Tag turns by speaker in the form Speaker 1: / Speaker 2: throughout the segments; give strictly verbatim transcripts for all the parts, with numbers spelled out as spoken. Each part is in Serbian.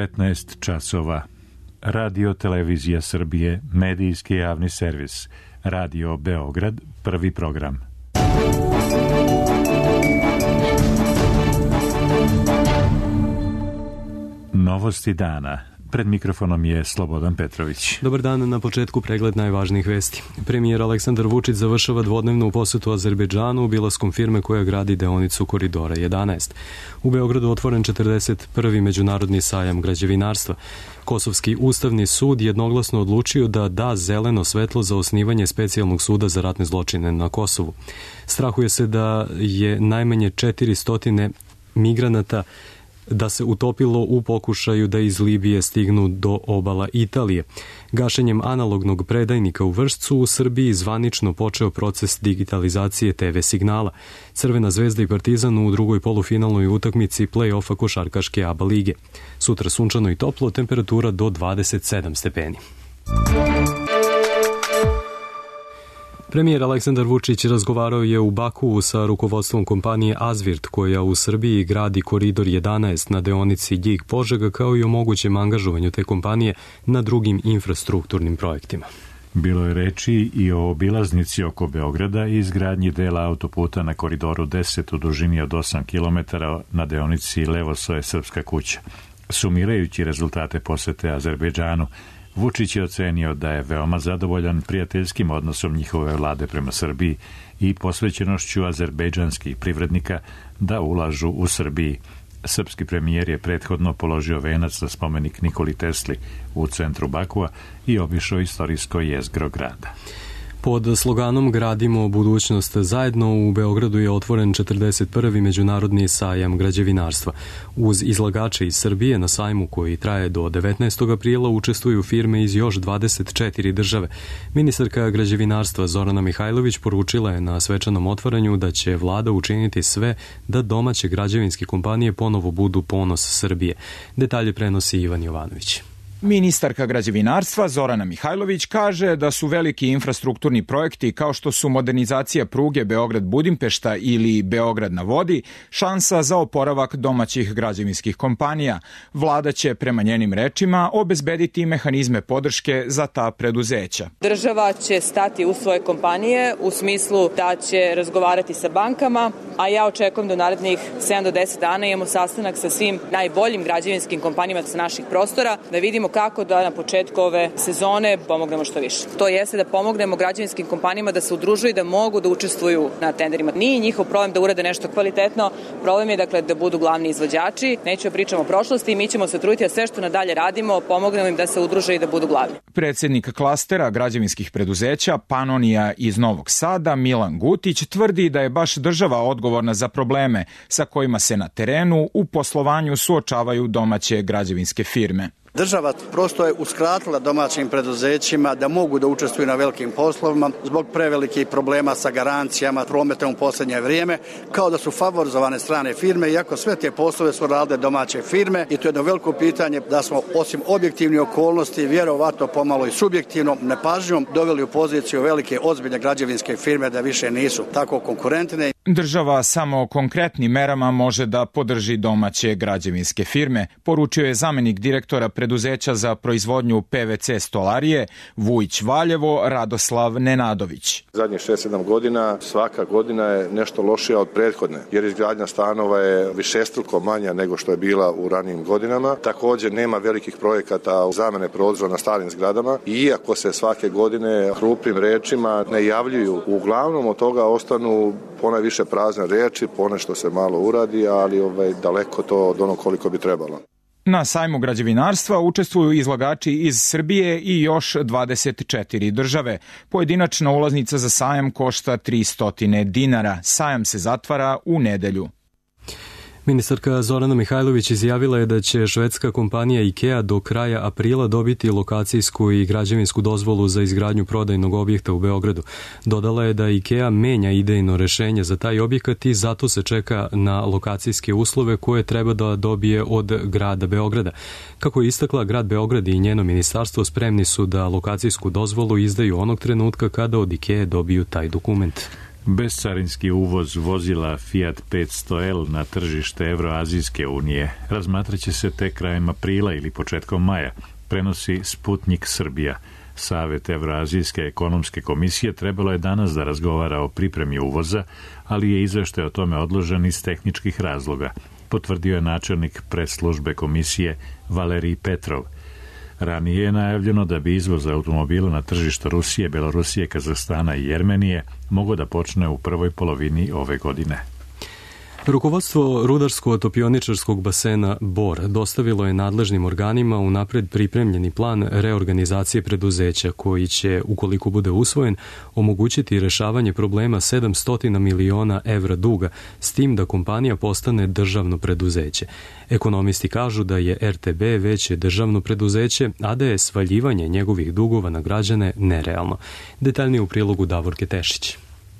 Speaker 1: devetnaest časova. Radio Televizija Srbije, medijski javni servis. Radio Beograd, prvi program. Novosti dana. Pred mikrofonom je Slobodan Petrović.
Speaker 2: Dobar dan, na početku pregled najvažnijih vesti. Premijer Aleksandar Vučić završava dvodnevnu posetu Azerbejdžanu obilaskom firme koja gradi deonicu Koridora jedanaest. U Beogradu otvoren četrdeset prvi međunarodni sajam građevinarstva. Kosovski ustavni sud jednoglasno odlučio da da zeleno svetlo za osnivanje specijalnog suda za ratne zločine na Kosovu. Strahuje se da je najmanje četiristo migranata da se utopilo u pokušaju da iz Libije stignu do obala Italije. Gašenjem analognog predajnika u Vršcu u Srbiji zvanično počeo proces digitalizacije te ve signala. Crvena zvezda i Partizan u drugoj polufinalnoj utakmici play-offa košarkaške A B A lige. Sutra sunčano i toplo, temperatura do dvadeset sedam stepeni. Premijer Aleksandar Vučić razgovarao je u Bakuu sa rukovodstvom kompanije Azvirt, koja u Srbiji gradi Koridor jedanaest na deonici Ljig-Požega, kao i o mogućem angažovanju te kompanije na drugim infrastrukturnim projektima.
Speaker 1: Bilo je reči i o obilaznici oko Beograda i izgradnji dela autoputa na Koridoru deset u dužini od osam kilometara na deonici Levosoje-Srpska kuća. Sumirajući rezultate posete Azerbejdžanu, Vučić je ocenio da je veoma zadovoljan prijateljskim odnosom njihove vlade prema Srbiji i posvećenošću azerbejdžanskih privrednika da ulažu u Srbiji. Srpski premijer je prethodno položio venac na spomenik Nikoli Tesli u centru Bakua i obišao istorijsko jezgro grada.
Speaker 2: Pod sloganom Gradimo budućnost zajedno u Beogradu je otvoren četrdeset prvi međunarodni sajam građevinarstva. Uz izlagače iz Srbije na sajmu koji traje do devetnaestog aprila učestvuju firme iz još dvadeset četiri države. Ministarka građevinarstva Zorana Mihajlović poručila je na svečanom otvaranju da će vlada učiniti sve da domaće građevinske kompanije ponovo budu ponos Srbije. Detalje prenosi Ivan Jovanović.
Speaker 3: Ministarka građevinarstva Zorana Mihajlović kaže da su veliki infrastrukturni projekti kao što su modernizacija pruge Beograd-Budimpešta ili Beograd na vodi šansa za oporavak domaćih građevinskih kompanija. Vlada će, prema njenim rečima, obezbediti mehanizme podrške za ta preduzeća.
Speaker 4: Država će stati u svoje kompanije u smislu da će razgovarati sa bankama, a ja očekujem da u narednih sedam do deset dana imamo sastanak sa svim najboljim građevinskim kompanijama sa naših prostora, da vidimo kako da na početku ove sezone pomognemo što više. To jeste da pomognemo građevinskim kompanijama da se udružuju i da mogu da učestvuju na tenderima. Nije njihov problem da urade nešto kvalitetno, problem je dakle da budu glavni izvođači. Nećemo pričamo o prošlosti, mi ćemo se truditi da sve što nadalje radimo, pomognemo im da se udruže i da budu glavni.
Speaker 3: Predsednik klastera građevinskih preduzeća Panonija iz Novog Sada, Milan Gutić, tvrdi da je baš država odgovorna za probleme sa kojima se na terenu u poslovanju suočavaju domaće građevinske firme.
Speaker 5: Država prosto je uskratila domaćim preduzećima da mogu da učestvuju na velikim poslovima zbog prevelikih problema sa garancijama, prometom u posljednje vrijeme, kao da su favorizovane strane firme, iako sve te poslove su radile domaće firme i to je jedno veliko pitanje da smo osim objektivnih okolnosti vjerovatno pomalo i subjektivno nepažnjom doveli u poziciju velike ozbiljne građevinske firme da više nisu tako konkurentne.
Speaker 3: Država samo konkretnim merama može da podrži domaće građevinske firme, poručio je zamenik direktora preduzeća za proizvodnju pe ve ce stolarije Vujić Valjevo Radoslav Nenadović.
Speaker 6: Zadnjih šest sedam godina svaka godina je nešto lošija od prethodne, jer izgradnja stanova je višestruko manja nego što je bila u ranijim godinama. Također nema velikih projekata zamene prozora na starim zgradama, iako se svake godine hrupim rečima ne javljuju. Uglavnom od toga ostanu ponajviše prazne reči, ponešto se malo uradi, ali ovaj, daleko to od ono koliko bi trebalo.
Speaker 3: Na sajmu građevinarstva učestvuju izlagači iz Srbije i još dvadeset četiri države. Pojedinačna ulaznica za sajam košta tristo dinara. Sajam se zatvara u nedelju.
Speaker 2: Ministarka Zorana Mihajlović izjavila je da će švedska kompanija IKEA do kraja aprila dobiti lokacijsku i građevinsku dozvolu za izgradnju prodajnog objekta u Beogradu. Dodala je da IKEA menja idejno rešenje za taj objekat i zato se čeka na lokacijske uslove koje treba da dobije od grada Beograda. Kako je istakla, grad Beograd i njeno ministarstvo spremni su da lokacijsku dozvolu izdaju onog trenutka kada od IKEA dobiju taj dokument.
Speaker 1: Bezcarinski uvoz vozila Fiat petsto L na tržište Evroazijske unije razmatraće se tek krajem aprila ili početkom maja, prenosi Sputnik Srbija. Savet Evroazijske ekonomske komisije trebalo je danas da razgovara o pripremi uvoza, ali je izveštaj o tome odložen iz tehničkih razloga, potvrdio je načelnik press-službe komisije Valerij Petrov. Ranije je najavljeno da bi izvoz automobila na tržište Rusije, Belorusije, Kazahstana i Jermenije mogao da počne u prvoj polovini ove godine.
Speaker 2: Rukovodstvo rudarsko-topioničarskog basena Bor dostavilo je nadležnim organima unapred pripremljeni plan reorganizacije preduzeća koji će, ukoliko bude usvojen, omogućiti rešavanje problema sedamsto miliona evra duga, s tim da kompanija postane državno preduzeće. Ekonomisti kažu da je R T B veće državno preduzeće, a da je svaljivanje njegovih dugova na građane nerealno. Detaljnije u prilogu Davorke Tešić.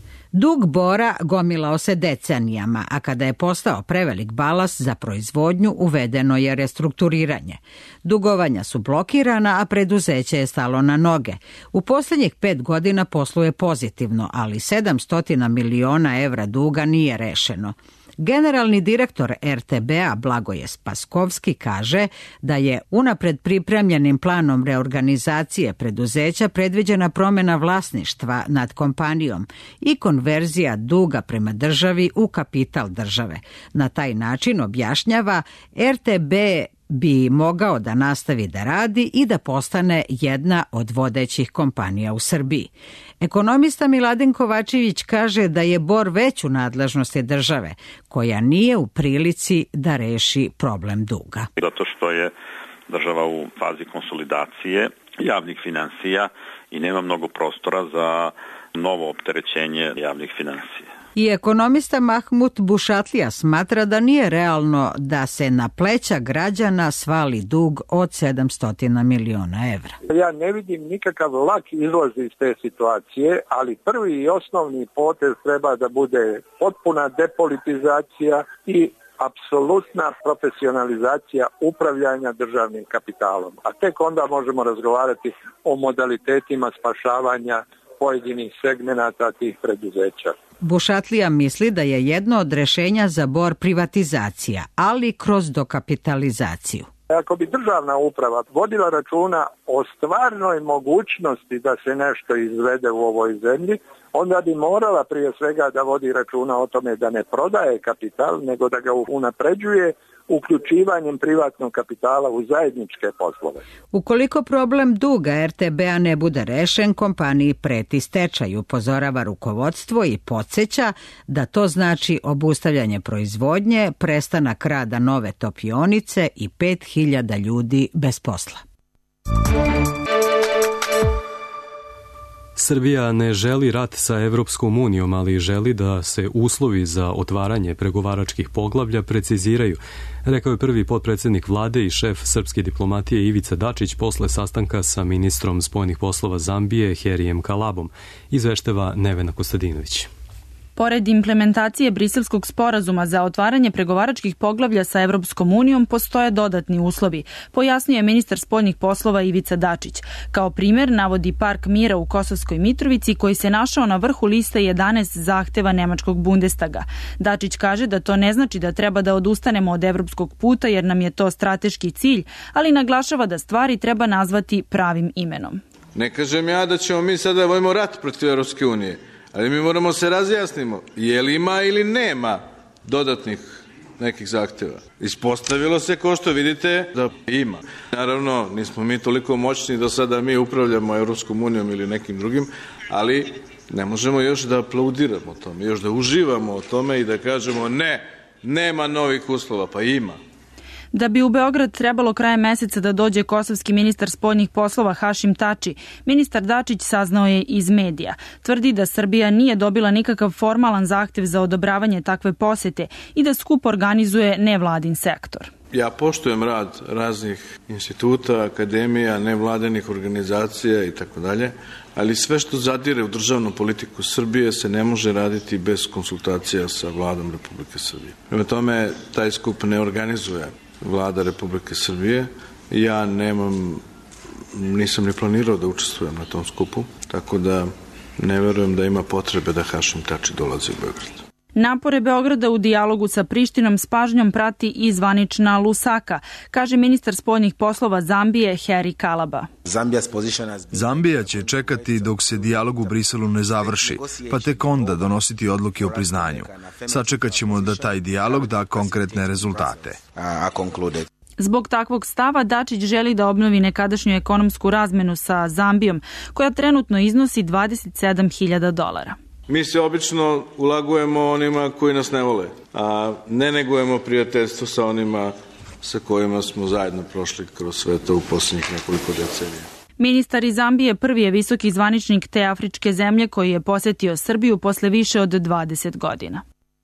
Speaker 7: Dug Bora gomilao se decenijama, a kada je postao prevelik balast za proizvodnju, uvedeno je restrukturiranje. Dugovanja su blokirana, a preduzeće je stalo na noge. U posljednjih pet godina posluje pozitivno, ali sedamsto miliona evra duga nije rešeno. Generalni direktor R T B-a Blagoje Spaskovski kaže da je unapred pripremljenim planom reorganizacije preduzeća predviđena promjena vlasništva nad kompanijom i konverzija duga prema državi u kapital države. Na taj način, objašnjava, R T B bi mogao da nastavi da radi i da postane jedna od vodećih kompanija u Srbiji. Ekonomista Miladin Kovačević kaže da je Bor već u nadležnosti države, koja nije u prilici da reši problem duga.
Speaker 8: Zato što je država u fazi konsolidacije javnih finansija i nema mnogo prostora za novo opterećenje javnih finansija.
Speaker 7: I ekonomista Mahmut Bušatlija smatra da nije realno da se na pleća građana svali dug od sedamsto miliona evra.
Speaker 9: Ja ne vidim nikakav lak izlaz iz te situacije, ali prvi i osnovni potez treba da bude potpuna depolitizacija i apsolutna profesionalizacija upravljanja državnim kapitalom. A tek onda možemo razgovarati o modalitetima spašavanja pojedinih segmenata tih preduzeća.
Speaker 7: Bušatlija misli da je jedno od rešenja za Bor privatizacija, ali kroz dokapitalizaciju.
Speaker 9: Ako bi državna uprava vodila računa o stvarnoj mogućnosti da se nešto izvede u ovoj zemlji, onda bi morala prije svega da vodi računa o tome da ne prodaje kapital, nego da ga unapređuje uključivanjem privatnog kapitala u zajedničke poslove.
Speaker 7: Ukoliko problem duga R T B-a ne bude rešen, kompaniji preti stečaj, upozorava rukovodstvo i podsjeća da to znači obustavljanje proizvodnje, prestanak rada nove topionice i pet hiljada ljudi bez posla.
Speaker 2: Srbija ne želi rat sa Evropskom unijom, ali želi da se uslovi za otvaranje pregovaračkih poglavlja preciziraju, rekao je prvi potpredsjednik vlade i šef srpske diplomatije Ivica Dačić posle sastanka sa ministrom spoljnih poslova Zambije Herijem Kalabom, izveštava Nevena Kostadinović.
Speaker 10: Pored implementacije Briselskog sporazuma za otvaranje pregovaračkih poglavlja sa Evropskom unijom postoje dodatni uslovi, pojasnio je ministar spoljnih poslova Ivica Dačić. Kao primjer navodi Park mira u Kosovskoj Mitrovici koji se našao na vrhu liste jedanaest zahteva nemačkog Bundestaga. Dačić kaže da to ne znači da treba da odustanemo od evropskog puta jer nam je to strateški cilj, ali naglašava da stvari treba nazvati pravim imenom.
Speaker 11: Ne kažem ja da ćemo mi sada vojimo rat protiv Evropske unije. Ali mi moramo se razjasnimo, je li ima ili nema dodatnih nekih zahtjeva. Ispostavilo se, kao što vidite, da ima. Naravno, nismo mi toliko moćni da sada mi upravljamo Evropskom unijom ili nekim drugim, ali ne možemo još da aplaudiramo o tome, još da uživamo o tome i da kažemo ne, nema novih uslova, pa ima.
Speaker 10: Da bi u Beograd trebalo krajem meseca da dođe kosovski ministar spoljnih poslova Hašim Tači, ministar Dačić saznao je iz medija. Tvrdi da Srbija nije dobila nikakav formalan zahtev za odobravanje takve posete i da skup organizuje nevladin sektor.
Speaker 11: Ja poštujem rad raznih instituta, akademija, nevladinih organizacija i tako dalje, ali sve što zadire u državnu politiku Srbije se ne može raditi bez konsultacija sa vladom Republike Srbije. Prema tome, taj skup ne organizuje Vlada Republike Srbije. Ja nemam, nisam ni planirao da učestvujem na tom skupu, tako da ne verujem da ima potrebe da Hašim Tači dolazi u Beograd.
Speaker 10: Napore Beograda u dijalogu sa Prištinom s pažnjom prati i zvanična Lusaka, kaže ministar spoljnih poslova Zambije Heri Kalaba.
Speaker 12: Zambija će čekati dok se dijalog u Briselu ne završi, pa tek onda donositi odluke o priznanju. Sačekat ćemo da taj dijalog da konkretne rezultate.
Speaker 10: Zbog takvog stava Dačić želi da obnovi nekadašnju ekonomsku razmenu sa Zambijom, koja trenutno iznosi dvadeset sedam hiljada dolara.
Speaker 11: Mi se obično ulagujemo onima koji nas ne vole, a ne negujemo prijateljstvo sa onima sa kojima smo zajedno prošli kroz sve to u posljednjih nekoliko decenija.
Speaker 10: Ministar iz Zambije prvi je visoki zvaničnik te afričke zemlje koji je posetio Srbiju posle više od dvadeset godina.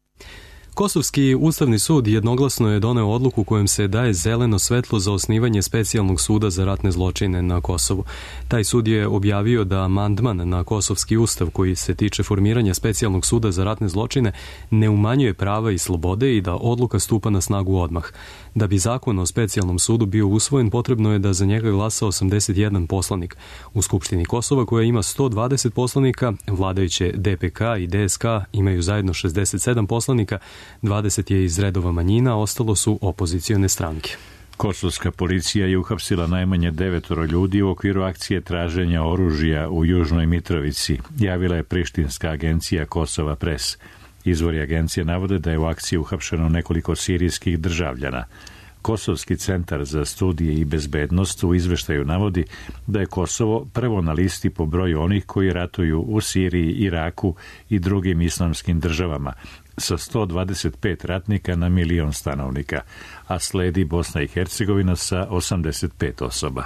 Speaker 2: Kosovski ustavni sud jednoglasno je doneo odluku kojom se daje zeleno svetlo za osnivanje specijalnog suda za ratne zločine na Kosovu. Taj sud je objavio da amandman na kosovski ustav koji se tiče formiranja specijalnog suda za ratne zločine ne umanjuje prava i slobode i da odluka stupa na snagu odmah. Da bi zakon o specijalnom sudu bio usvojen, potrebno je da za njega glasa osamdeset jedan poslanik. U Skupštini Kosova, koja ima sto dvadeset poslanika, vladajuće D P K i D S K imaju zajedno šezdeset sedam poslanika, dvadeset je iz redova manjina, a ostalo su opozicione stranke.
Speaker 1: Kosovska policija je uhapsila najmanje devetoro ljudi u okviru akcije traženja oružja u Južnoj Mitrovici, javila je prištinska agencija Kosova Press. Izvori agencije navode da je u akciji uhapšeno nekoliko sirijskih državljana. Kosovski centar za studije i bezbednost u izveštaju navodi da je Kosovo prvo na listi po broju onih koji ratuju u Siriji, Iraku i drugim islamskim državama, sa sto dvadeset pet ratnika na milion stanovnika, a sledi Bosna i Hercegovina sa osamdeset pet osoba.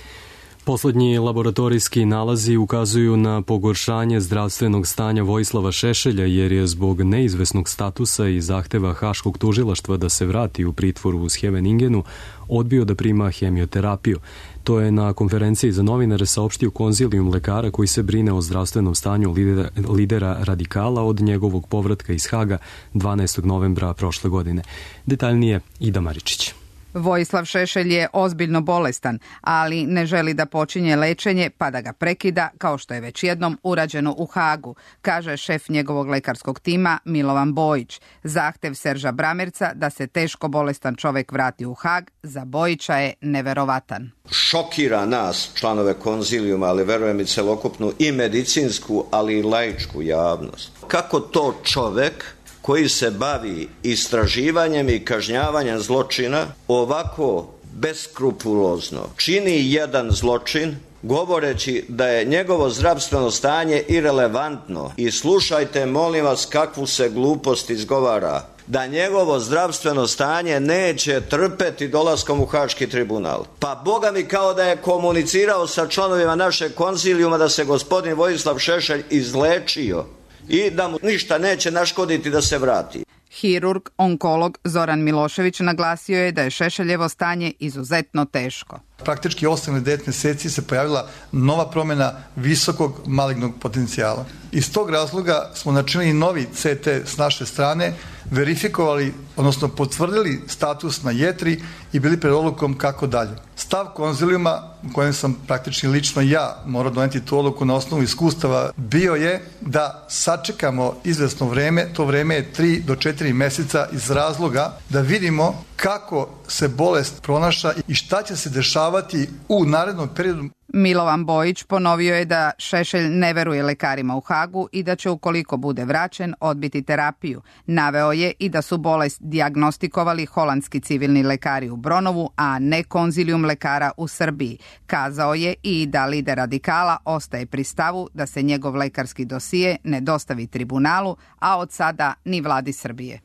Speaker 2: Poslednji laboratorijski nalazi ukazuju na pogoršanje zdravstvenog stanja Vojislava Šešelja, jer je zbog neizvesnog statusa i zahteva Haškog tužilaštva da se vrati u pritvoru u Scheveningenu odbio da prima hemioterapiju. To je na konferenciji za novinare saopštio konzilijum lekara koji se brine o zdravstvenom stanju lidera, lidera radikala od njegovog povratka iz Haga dvanaestog novembra prošle godine. Detaljnije Ida Maričić.
Speaker 13: Vojislav Šešelj je ozbiljno bolestan, ali ne želi da počinje lečenje pa da ga prekida, kao što je već jednom urađeno u Hagu, kaže šef njegovog lekarskog tima Milovan Bojić. Zahtev Serža Bramerca da se teško bolestan čovek vrati u Hag za Bojića je neverovatan.
Speaker 14: Šokira nas, članove konzilijuma, ali verujem i celokupnu i medicinsku, ali i laičku javnost. Kako to čovek koji se bavi istraživanjem i kažnjavanjem zločina ovako beskrupulozno čini jedan zločin govoreći da je njegovo zdravstveno stanje irelevantno, i slušajte molim vas kakvu se glupost izgovara, da njegovo zdravstveno stanje neće trpeti dolaskom u Haški tribunal. Pa Boga mi kao da je komunicirao sa članovima našeg konzilijuma da se gospodin Vojislav Šešelj izlečio i da mu ništa neće naškoditi da se vrati.
Speaker 13: Hirurg, onkolog Zoran Milošević naglasio je da je Šešeljevo stanje izuzetno teško.
Speaker 15: Praktički osam ili devet meseci se pojavila nova promjena visokog malignog potencijala. Iz tog razloga smo načinili novi C T s naše strane, verifikovali, odnosno potvrdili status na jetri i bili pred odlukom kako dalje. Stav konzilijuma, u kojem sam praktički lično ja morao doneti tu odluku na osnovu iskustava, bio je da sačekamo izvesno vreme, to vreme je tri do četiri meseca, iz razloga da vidimo kako se bolest pronaša i šta će se dešavati u narednom periodu.
Speaker 13: Milovan Bojić ponovio je da Šešelj ne veruje lekarima u Hagu i da će, ukoliko bude vraćen, odbiti terapiju. Naveo je i da su bolest dijagnostikovali holandski civilni lekari u Bronovu, a ne konzilijum lekara u Srbiji. Kazao je i da lider radikala ostaje pri stavu da se njegov lekarski dosije ne dostavi tribunalu, a od sada ni vladi Srbije.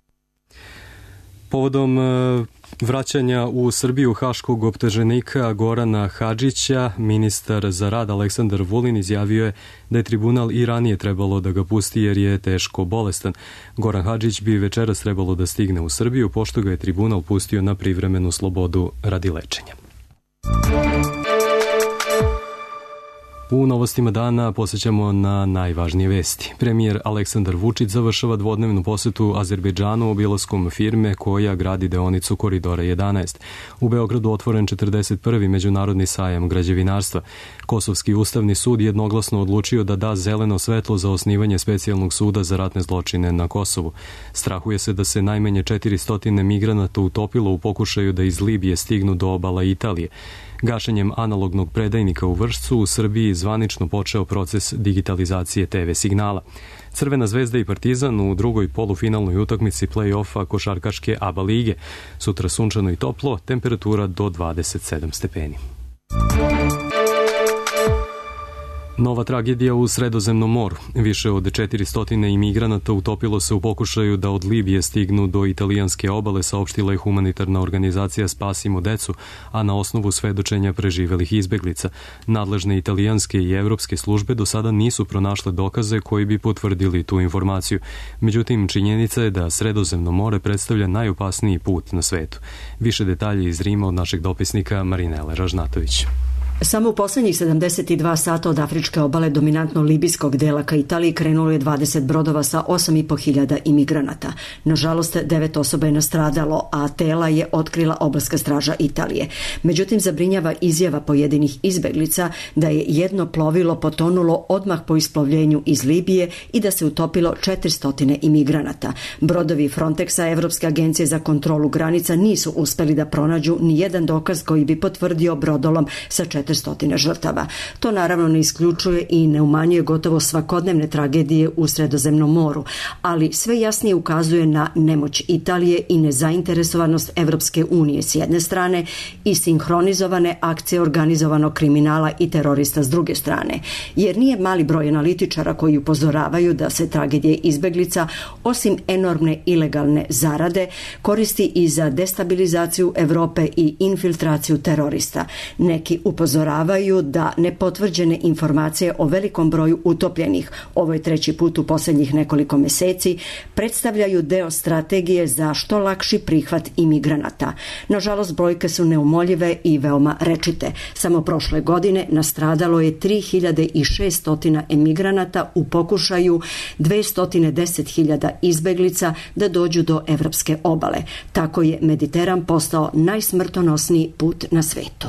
Speaker 2: Povodom vraćanja u Srbiju haškog optuženika Gorana Hadžića, ministar za rad Aleksandar Vulin izjavio je da je tribunal i ranije trebalo da ga pusti jer je teško bolestan. Goran Hadžić bi večeras trebalo da stigne u Srbiju, pošto ga je tribunal pustio na privremenu slobodu radi lečenja. U novostima dana posjećamo na najvažnije vesti. Premijer Aleksandar Vučić završava dvodnevnu posetu Azerbejdžanu obilaskom firme koja gradi deonicu Koridora jedanaest. U Beogradu otvoren četrdeset prvi međunarodni sajam građevinarstva. Kosovski ustavni sud jednoglasno odlučio da da zeleno svetlo za osnivanje specijalnog suda za ratne zločine na Kosovu. Strahuje se da se najmanje četiristo migranata utopilo u pokušaju da iz Libije stignu do obala Italije. Gašenjem analognog predajnika u Vršcu u Srbiji zvanično počeo proces digitalizacije te ve signala. Crvena zvezda i Partizan u drugoj polufinalnoj utakmici play-offa košarkaške A B A lige. Sutra sunčano i toplo, temperatura do dvadeset sedam stepeni. Nova tragedija u Sredozemnom moru. Više od četiristo imigranata utopilo se u pokušaju da od Libije stignu do italijanske obale, saopštila je humanitarna organizacija Spasimo decu, a na osnovu svedočenja preživelih izbeglica. Nadležne italijanske i evropske službe do sada nisu pronašle dokaze koji bi potvrdili tu informaciju. Međutim, činjenica je da Sredozemno more predstavlja najopasniji put na svetu. Više detalje iz Rima od našeg dopisnika Marinele Ražnatović.
Speaker 16: Samo u poslednjih sedamdeset dva sata od afričke obale dominantno libijskog dela ka Italiji krenulo je dvadeset brodova sa osam i po hiljada imigranata. Nažalost, devet osoba je nastradalo, a tela je otkrila obalska straža Italije. Međutim, zabrinjava izjava pojedinih izbeglica da je jedno plovilo potonulo odmah po isplovljenju iz Libije i da se utopilo četiristo imigranata. Brodovi Frontexa, Evropske agencije za kontrolu granica, nisu uspeli da pronađu ni jedan dokaz koji bi potvrdio brodolom sa četiristo žrtava. To naravno ne isključuje i ne umanjuje gotovo svakodnevne tragedije u Sredozemnom moru, ali sve jasnije ukazuje na nemoć Italije i nezainteresovanost Evropske unije s jedne strane i sinhronizovane akcije organizovanog kriminala i terorista s druge strane. Jer nije mali broj analitičara koji upozoravaju da se tragedije izbeglica, osim enormne ilegalne zarade, koristi i za destabilizaciju Evrope i infiltraciju terorista. Neki upozoravaju upozoravaju da nepotvrđene informacije o velikom broju utopljenih, ovo je treći put u posljednjih nekoliko meseci, predstavljaju deo strategije za što lakši prihvat imigranata. Nažalost, brojke su neumoljive i veoma rečite. Samo prošle godine nastradalo je tri hiljade šesto emigranata u pokušaju dvesta deset hiljada izbeglica da dođu do evropske obale. Tako je Mediteran postao najsmrtonosniji put na svetu.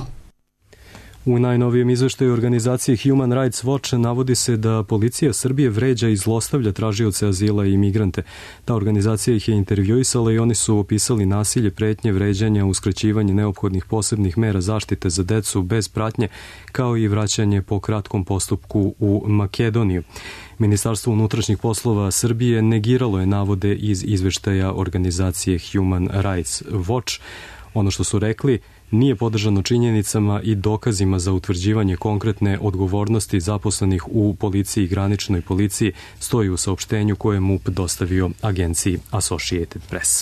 Speaker 2: U najnovijem izveštaju organizacije Human Rights Watch navodi se da policija Srbije vređa i zlostavlja tražioce azila i imigrante. Ta organizacija ih je intervjuisala i oni su opisali nasilje, pretnje, vređanja, uskraćivanje neophodnih posebnih mera zaštite za decu bez pratnje, kao i vraćanje po kratkom postupku u Makedoniju. Ministarstvo unutrašnjih poslova Srbije negiralo je navode iz izveštaja organizacije Human Rights Watch. Ono što su rekli nije podržano činjenicama i dokazima za utvrđivanje konkretne odgovornosti zaposlenih u policiji i graničnoj policiji, stoji u saopštenju koje je M U P dostavio agenciji Associated Press.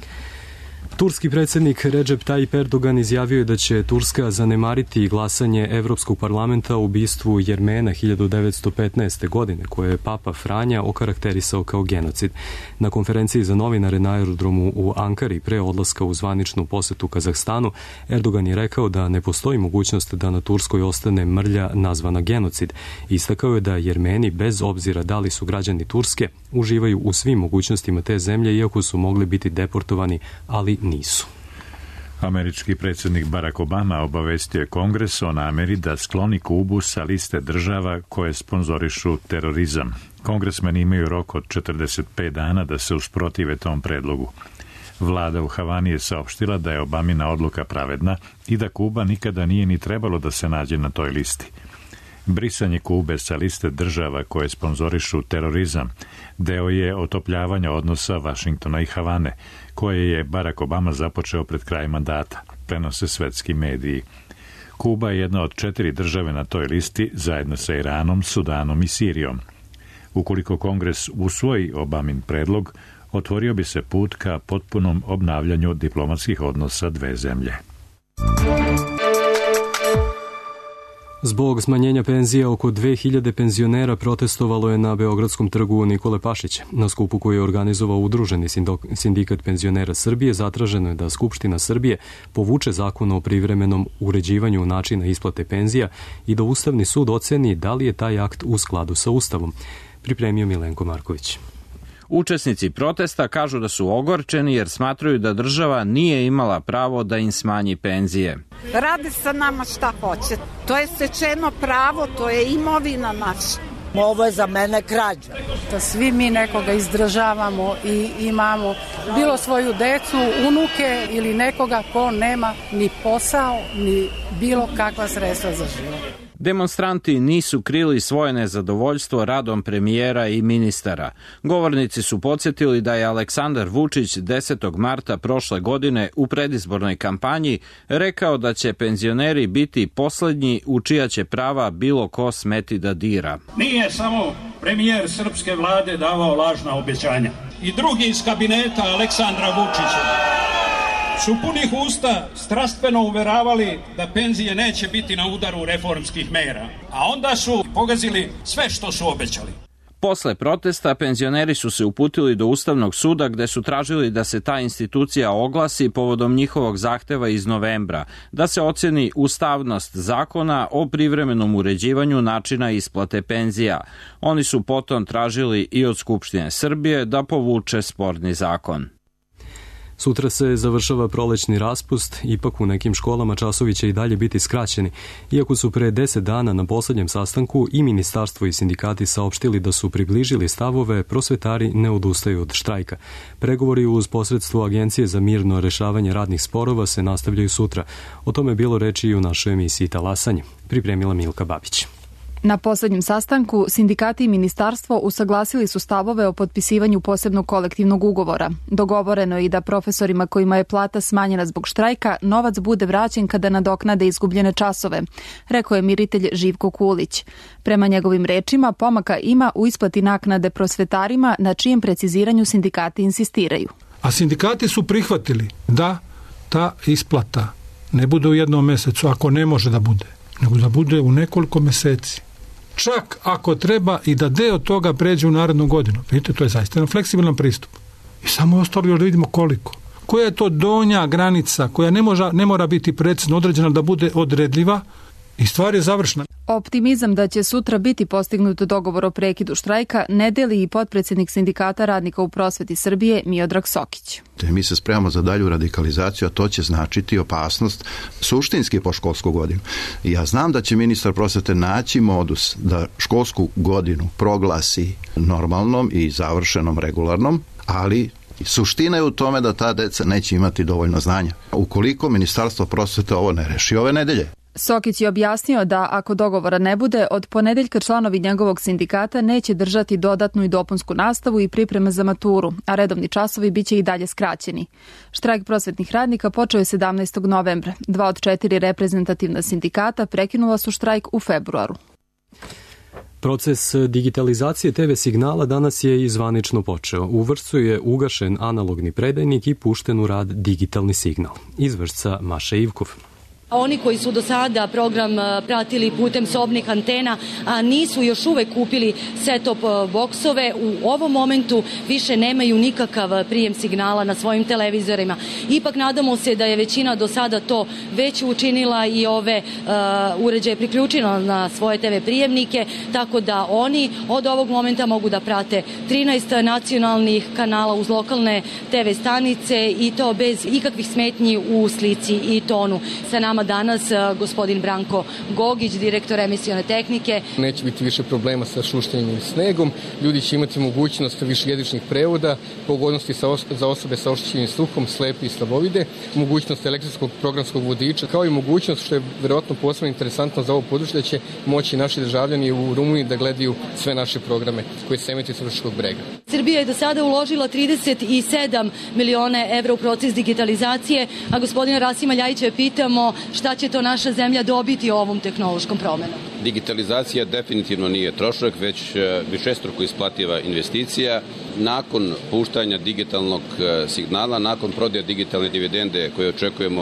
Speaker 2: Turski predsjednik Recep Tayyip Erdogan izjavio je da će Turska zanemariti glasanje Evropskog parlamenta u ubistvu Jermena hiljadu devetsto petnaeste. godine, koje je Papa Franja okarakterisao kao genocid. Na konferenciji za novinare na aerodromu u Ankari pre odlaska u zvaničnu posetu Kazahstanu, Erdogan je rekao da ne postoji mogućnost da na Turskoj ostane mrlja nazvana genocid. Istakao je da Jermeni, bez obzira da li su građani Turske, uživaju u svim mogućnostima te zemlje, iako su mogli biti deportovani, ali nisu.
Speaker 1: Američki predsjednik Barack Obama obavestio je Kongres o nameri da skloni Kubu sa liste država koje sponzorišu terorizam. Kongresmeni imaju rok od četrdeset pet dana da se usprotive tom predlogu. Vlada u Havani je saopštila da je Obamina odluka pravedna i da Kuba nikada nije ni trebalo da se nađe na toj listi. Brisanje Kube sa liste država koje sponzorišu terorizam deo je otopljavanja odnosa Vašingtona i Havane, koje je Barack Obama započeo pred kraj mandata, prenose svetski mediji. Kuba je jedna od četiri države na toj listi zajedno sa Iranom, Sudanom i Sirijom. Ukoliko Kongres usvoji Obamin predlog, otvorio bi se put ka potpunom obnavljanju diplomatskih odnosa dve zemlje.
Speaker 2: Zbog smanjenja penzija oko dve hiljade penzionera protestovalo je na Beogradskom trgu Nikole Pašića. Na skupu koji je organizovao Udruženi sindikat penzionera Srbije zatraženo je da Skupština Srbije povuče zakon o privremenom uređivanju načina isplate penzija i da Ustavni sud oceni da li je taj akt u skladu sa Ustavom. Pripremio Milenko Marković.
Speaker 17: Učesnici protesta kažu da su ogorčeni jer smatraju da država nije imala pravo da im smanji penzije.
Speaker 18: Radi sa nama šta hoće. To je stečeno pravo, to je imovina naša.
Speaker 19: Ovo je za mene krađa.
Speaker 20: Da svi mi nekoga izdržavamo i imamo bilo svoju decu, unuke ili nekoga ko nema ni posao, ni bilo kakva sredstva za život.
Speaker 17: Demonstranti nisu krili svoje nezadovoljstvo radom premijera i ministara. Govornici su podsjetili da je Aleksandar Vučić desetog marta prošle godine u predizbornoj kampanji rekao da će penzioneri biti poslednji u čija će prava bilo ko smeti da dira.
Speaker 21: Nije samo premijer srpske vlade davao lažna obećanja. I drugi iz kabineta Aleksandra Vučića su punih usta strastveno uveravali da penzije neće biti na udaru reformskih mera, a onda su pogazili sve što su obećali.
Speaker 17: Posle protesta penzioneri su se uputili do Ustavnog suda gde su tražili da se ta institucija oglasi povodom njihovog zahteva iz novembra, da se oceni ustavnost zakona o privremenom uređivanju načina isplate penzija. Oni su potom tražili i od Skupštine Srbije da povuče sporni zakon.
Speaker 2: Sutra se završava prolećni raspust, ipak u nekim školama časovi će i dalje biti skraćeni, iako su pre deset dana na poslednjem sastanku i ministarstvo i sindikati saopštili da su približili stavove, prosvetari ne odustaju od štrajka. Pregovori uz posredstvo Agencije za mirno rešavanje radnih sporova se nastavljaju sutra. O tome je bilo reči i u našoj emisiji Talasanje. Pripremila Milka Babić.
Speaker 22: Na poslednjem sastanku sindikati i ministarstvo usaglasili su stavove o potpisivanju posebnog kolektivnog ugovora. Dogovoreno je i da profesorima kojima je plata smanjena zbog štrajka novac bude vraćen kada nadoknade izgubljene časove, rekao je miritelj Živko Kulić. Prema njegovim rečima, pomaka ima u isplati naknade prosvetarima na čijem preciziranju sindikati insistiraju.
Speaker 23: A sindikati su prihvatili da ta isplata ne bude u jednom mesecu, ako ne može da bude, nego da bude u nekoliko meseci. Čak ako treba i da deo toga pređe u narednu godinu. Vidite, to je zaista jedan fleksibilan pristup. I samo ostalo još da vidimo koliko. Koja je to donja granica koja ne, može, ne mora biti precizno određena da bude odredljiva i stvar je završena.
Speaker 22: Optimizam da će sutra biti postignut dogovor o prekidu štrajka ne deli i potpredsednik sindikata radnika u prosveti Srbije Miodrag Sokić.
Speaker 24: Mi se spremamo za dalju radikalizaciju, a to će značiti opasnost suštinski po školsku godinu. Ja znam da će ministar prosvete naći modus da školsku godinu proglasi normalnom i završenom regularnom, ali suština je u tome da ta deca neće imati dovoljno znanja. Ukoliko ministarstvo prosvete ovo ne reši ove nedelje.
Speaker 22: Sokić je objasnio da ako dogovora ne bude, od ponedeljka članovi njegovog sindikata neće držati dodatnu i dopunsku nastavu i pripreme za maturu, a redovni časovi biće i dalje skraćeni. Štrajk prosvetnih radnika počeo je sedamnaestog novembra. Dva od četiri reprezentativna sindikata prekinula su štrajk u februaru.
Speaker 2: Proces digitalizacije te ve signala danas je i zvanično počeo. U Vršcu je ugašen analogni predajnik i pušten u rad digitalni signal. Iz Vršca Maša Ivkov.
Speaker 25: Oni koji su do sada program pratili putem sobnih antena, a nisu još uvek kupili set-top boksove, u ovom momentu više nemaju nikakav prijem signala na svojim televizorima. Ipak nadamo se da je većina do sada to već učinila i ove uh, uređaje priključila na svoje te ve prijemnike, tako da oni od ovog momenta mogu da prate trinaest nacionalnih kanala uz lokalne te ve stanice i to bez ikakvih smetnji u slici i tonu. Sa nama danas gospodin Branko Gogić, direktor emisione tehnike.
Speaker 26: Neće biti više problema sa šuštanjem i snegom, ljudi će imati mogućnost višejezičnih prevoda, pogodnosti za osobe sa oštećenim sluhom, slepe i slabovide, mogućnost elektronskog programskog vodiča, kao i mogućnost, što je verovatno posebno interesantno za ovo područje, da će moći naši državljani u Rumuniji da gledaju sve naše programe koje se emituju sa Vrškog brega.
Speaker 25: Srbija je do sada uložila trideset sedam miliona evra u proces digitalizacije, a gospodina Rasima Ljajića pitamo šta će to naša zemlja dobiti ovom tehnološkom promenom.
Speaker 27: Digitalizacija definitivno nije trošak, već višestruko isplativa investicija. Nakon puštanja digitalnog signala, nakon prodaje digitalne dividende koje očekujemo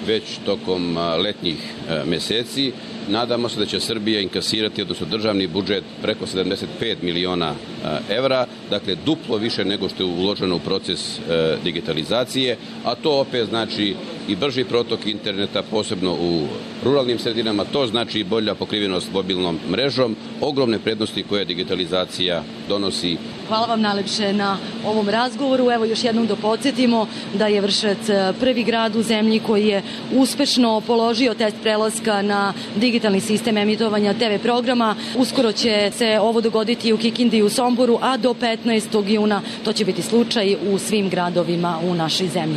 Speaker 27: već tokom letnjih meseci. Nadamo se da će Srbija inkasirati, odnosno državni budžet, preko sedamdeset pet miliona evra, dakle duplo više nego što je uloženo u proces digitalizacije, a to opet znači i brži protok interneta, posebno u ruralnim sredinama, to znači i bolja pokrivenost mobilnom mrežom, ogromne prednosti koje digitalizacija donosi.
Speaker 25: Hvala vam najlepše na ovom razgovoru. Evo još jednom da podsjetimo da je Vršac prvi grad u zemlji koji je uspešno položio test prelaska na digitalni sistem emitovanja te ve programa. Uskoro će se ovo dogoditi u Kikindi i u Somboru, a do petnaestog juna to će biti slučaj u svim gradovima u našoj zemlji.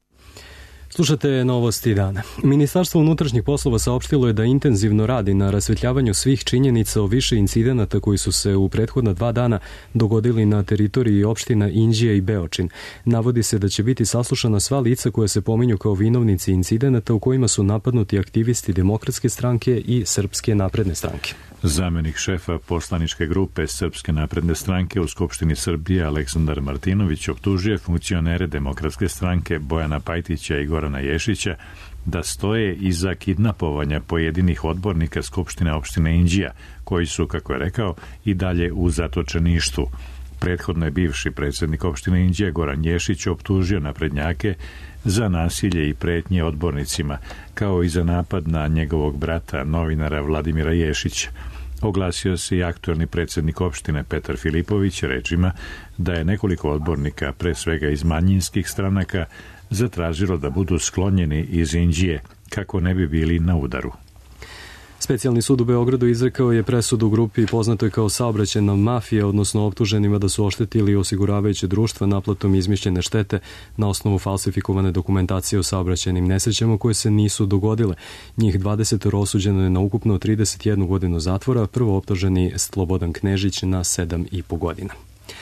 Speaker 2: Slušate novosti dana. Ministarstvo unutrašnjih poslova saopštilo je da intenzivno radi na rasvetljavanju svih činjenica o više incidenata koji su se u prethodna dva dana dogodili na teritoriji opština Inđija i Beočin. Navodi se da će biti saslušana sva lica koja se pominju kao vinovnici incidenata u kojima su napadnuti aktivisti Demokratske stranke i Srpske napredne stranke.
Speaker 1: Zamenik šefa poslaničke grupe Srpske napredne stranke u Skupštini Srbije Aleksandar Martinović optužuje funkcionere Demokratske stranke Bojana Pajtića i Gorana Ješića da stoje iza kidnapovanja pojedinih odbornika Skupštine opštine Inđija, koji su, kako je rekao, i dalje u zatočeništvu. Prethodno je bivši predsjednik opštine Inđija Goran Ješić optužio naprednjake za nasilje i pretnje odbornicima, kao i za napad na njegovog brata, novinara Vladimira Ješića. Oglasio se i aktuelni predsjednik opštine Petar Filipović rečima da je nekoliko odbornika, pre svega iz manjinskih stranaka, zatražilo da budu sklonjeni iz Inđije, kako ne bi bili na udaru.
Speaker 2: Specijalni sud u Beogradu izrekao je presudu grupi poznatoj kao saobraćajna mafija, odnosno optuženima da su oštetili osiguravajuće društva naplatom izmišljene štete na osnovu falsifikovane dokumentacije o saobraćajnim nesrećama koje se nisu dogodile. Njih dvadeset osuđeno je na ukupno trideset jednu godinu zatvora, prvo optuženi Slobodan Knežić na sedam i po godina.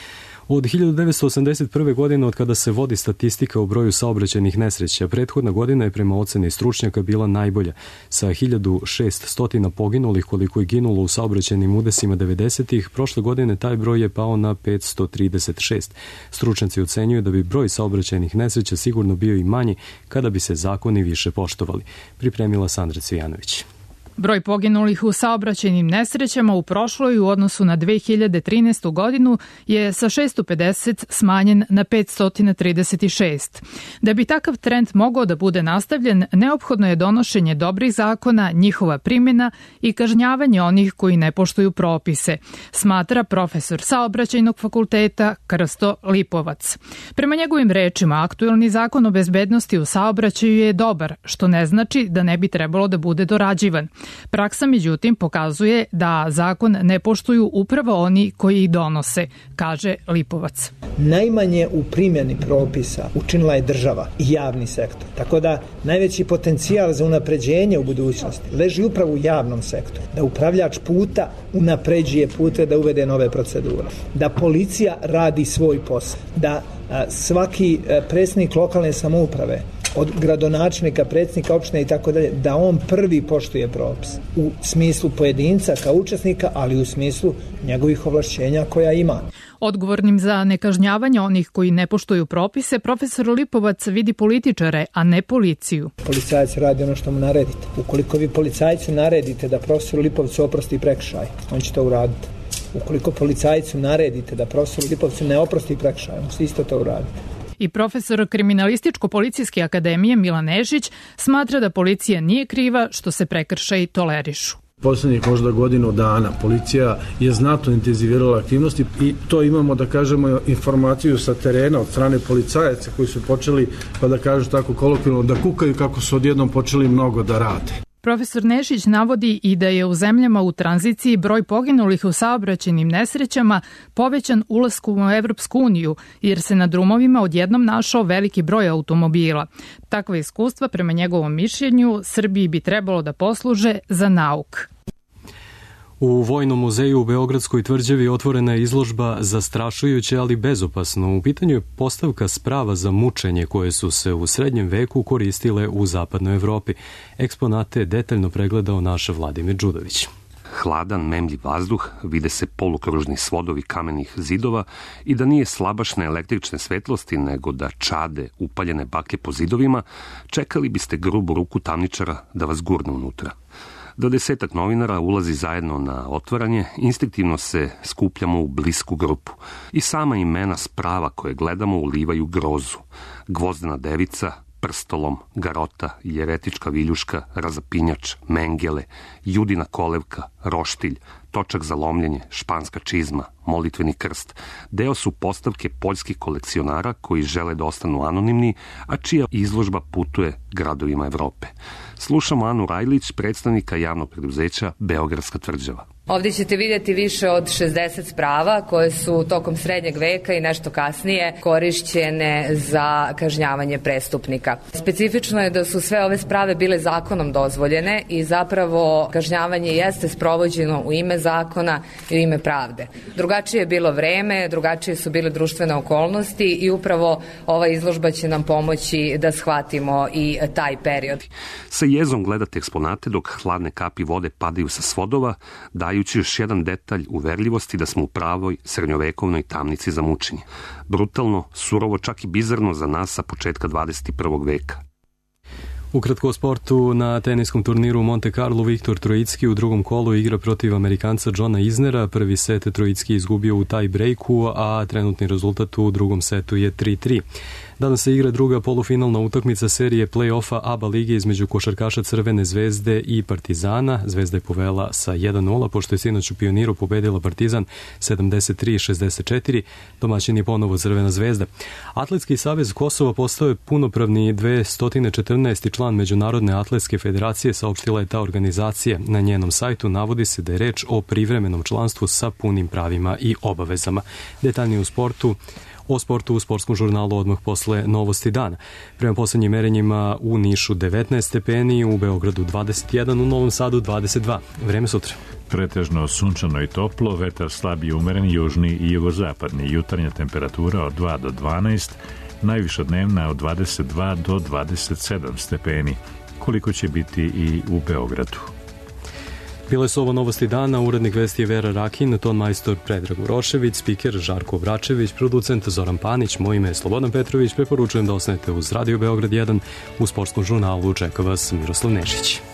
Speaker 2: Od hiljadu devetsto osamdeset prve. godine, od kada se vodi statistika o broju saobraćajnih nesreća, prethodna godina je prema oceni stručnjaka bila najbolja, sa hiljadu šeststo poginulih koliko je ginulo u saobraćajnim udesima devedesetih. Prošle godine taj broj je pao na petsto trideset šest. Stručnjaci ocenjuju da bi broj saobraćajnih nesreća sigurno bio i manji kada bi se zakoni više poštovali. Pripremila Sandra Cvijanović.
Speaker 3: Broj poginulih u saobraćajnim nesrećama u prošloj u odnosu na dve hiljade trinaestu. godinu je sa šesto pedeset smanjen na petsto trideset šest. Da bi takav trend mogao da bude nastavljen, neophodno je donošenje dobrih zakona, njihova primjena i kažnjavanje onih koji ne poštuju propise, smatra profesor Saobraćajnog fakulteta Krsto Lipovac. Prema njegovim rečima, aktuelni zakon o bezbednosti u saobraćaju je dobar, što ne znači da ne bi trebalo da bude dorađivan. Praksa, međutim, pokazuje da zakon ne poštuju upravo oni koji ih donose, kaže Lipovac.
Speaker 4: Najmanje u primjeni propisa učinila je država i javni sektor. Tako da najveći potencijal za unapređenje u budućnosti leži upravo u javnom sektoru. Da upravljač puta unapređuje pute, da uvede nove procedure. Da policija radi svoj posao. Da a, svaki a, predsjednik lokalne samouprave, od gradonačelnika, predsjednika opštine i tako dalje, da on prvi poštuje propis u smislu pojedinca kao učesnika, ali u smislu njegovih ovlašćenja koja ima.
Speaker 3: Odgovornim za nekažnjavanje onih koji ne poštuju propise, profesor Lipovac vidi političare, a ne policiju.
Speaker 4: Policajac radi ono što mu naredite. Ukoliko vi policajcu naredite da profesoru Lipovcu oprosti prekršaj, on će to uraditi. Ukoliko policajcu naredite da profesoru Lipovcu ne oprosti prekršaj, on će isto to uraditi.
Speaker 3: I profesor Kriminalističko-policijske akademije Milan Nešić smatra da policija nije kriva što se prekršaji tolerišu.
Speaker 5: Poslednjih možda godinu dana policija je znatno intenzivirala aktivnosti i to imamo, da kažemo, informaciju sa terena od strane policajaca koji su počeli, pa da kažu tako kolokvijalno, da kukaju kako su odjednom počeli mnogo da rade.
Speaker 3: Profesor Nešić navodi i da je u zemljama u tranziciji broj poginulih u saobraćajnim nesrećama povećan ulaskom u Evropsku uniju, jer se na drumovima odjednom našao veliki broj automobila. Takva iskustva, prema njegovom mišljenju, Srbiji bi trebalo da posluže za nauk.
Speaker 2: U Vojnom muzeju u Beogradskoj tvrđavi otvorena je izložba Zastrašujuće, ali bezopasno. U pitanju je postavka sprava za mučenje koje su se u srednjem veku koristile u zapadnoj Evropi. Eksponate je detaljno pregledao naš Vladimir Đudović.
Speaker 6: hladan, memljiv vazduh, vide se polukružni svodovi kamenih zidova i da nije slabašne električne svetlosti, nego da čade upaljene baklje po zidovima, čekali biste grubu ruku tamničara da vas gurne unutra. Do desetak novinara ulazi zajedno na otvaranje, instinktivno se skupljamo u blisku grupu i sama imena sprava koje gledamo ulivaju grozu. Gvozdena devica, Prstolom, Garota, Jeretička viljuška, Razapinjač, Mengele, Judina kolevka, Roštilj, Točak za lomljenje, Španska čizma, Molitveni krst. Deo su postavke poljskih kolekcionara koji žele da ostanu anonimni, a čija izložba putuje gradovima Evrope. Slušamo Anu Rajlić, predstavnika javnog preduzeća Beogradska tvrđava.
Speaker 7: Ovdje ćete vidjeti više od šezdeset sprava koje su tokom srednjeg veka i nešto kasnije korišćene za kažnjavanje prestupnika. Specifično je da su sve ove sprave bile zakonom dozvoljene i zapravo kažnjavanje jeste sprovođeno u ime zakona i u ime pravde. Drugačije je bilo vreme, drugačije su bile društvene okolnosti i upravo ova izložba će nam pomoći da shvatimo i taj period.
Speaker 6: Sa jezom gledate eksponate dok hladne kapi vode padaju sa svodova, dajući još jedan detalj uverljivosti da smo u pravoj srednjovekovnoj tamnici za mučenje. Brutalno, surovo, čak i bizarno za nas sa početka dvadeset prvog veka.
Speaker 2: Ukratko o sportu, na teniskom turniru u Monte Carlo Viktor Trojicki u drugom kolu igra protiv Amerikanca Johna Isnera. Prvi set Trojicki izgubio u tie breaku, a trenutni rezultat u drugom setu je tri tri. Danas se igra druga polufinalna utakmica serije play-offa A B A lige između košarkaša Crvene zvezde i Partizana. Zvezda je povela sa jedan nula, pošto je sinoć u Pioniru pobedila Partizan sedamdeset tri šezdeset četiri. Domaćin je ponovo Crvena zvezda. Atletski savez Kosova postao je punopravni dvesta četrnaesti član Međunarodne atletske federacije, saopštila je ta organizacija. Na njenom sajtu navodi se da je reč o privremenom članstvu sa punim pravima i obavezama. Detaljnije u sportu O sportu u sportskom žurnalu odmah posle novosti dana. Prema poslednjim merenjima u Nišu devetnaest stepeni, u Beogradu dvadeset jedan, u Novom Sadu dvadeset dva. Vreme sutra.
Speaker 1: Pretežno sunčano i toplo, vetar slab i umeren, južni i jugozapadni. Jutarnja temperatura od dva do dvanaest, najviša dnevna od dvadeset dva do dvadeset sedam stepeni, koliko će biti i u Beogradu.
Speaker 2: Bile su ovo novosti dana, urednik vesti je Vera Rakin, ton majstor Predrag Urošević, spiker Žarko Vračević, producent Zoran Panić, moje ime je Slobodan Petrović, preporučujem da ostanete uz Radio Beograd jedan, u sportskom žurnalu čeka vas Miroslav Nešić.